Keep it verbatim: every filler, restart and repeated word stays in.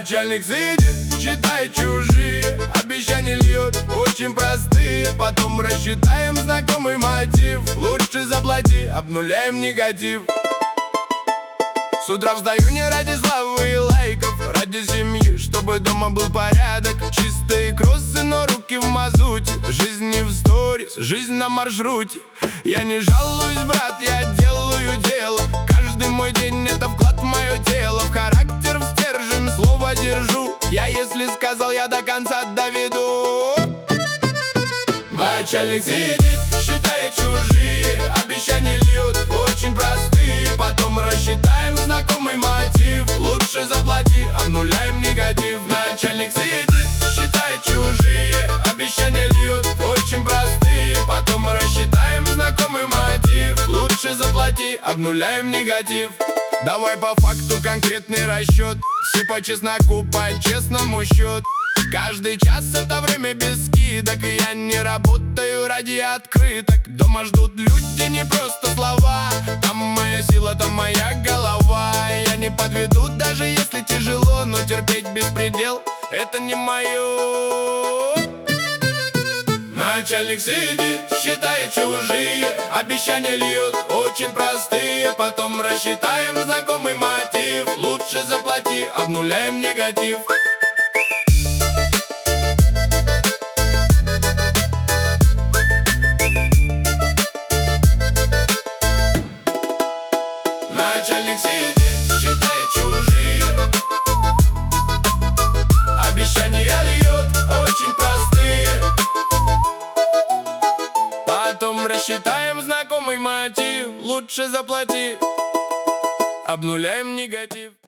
Начальник сидит, считает чужие, обещания льет очень простые. Потом рассчитаем знакомый мотив, лучше заплати, обнуляем негатив. С утра встаю не ради славы и лайков, ради семьи, чтобы дома был порядок. Чистые кроссы, но руки в мазуте. Жизнь не в сторис, жизнь на маршруте. Я не жалуюсь, брат, я делаю дело. Каждый мой день это вклад в мое тело. В характер, в стержень, слово держу. Я если сказал, я до конца доведу. Начальник сидит, считает чужие, обещания льет очень простые. Потом рассчитаем знакомый мотив, лучше заплати, обнуляем негатив. Начальник сидит, считает чужие, обещания льет очень простые. Потом рассчитаем знакомый мотив, лучше заплати, обнуляем негатив. Давай по факту конкретный расчет, все по чесноку, по честному счет. Каждый час это время без скидок, и я не работаю ради открыток. Дома ждут люди, не просто слова. Там моя сила, там моя голова. Я не подведу, даже если тяжело, но терпеть беспредел — это не мое. Начальник сидит, считает чужие, обещания льет очень простые. Потом рассчитаем знакомый мотив, лучше заплати, обнуляем негатив. Начальник сидит, считает чужие, обещания льет очень простые. Потом рассчитаем знакомый мотив, лучше заплати, обнуляем негатив.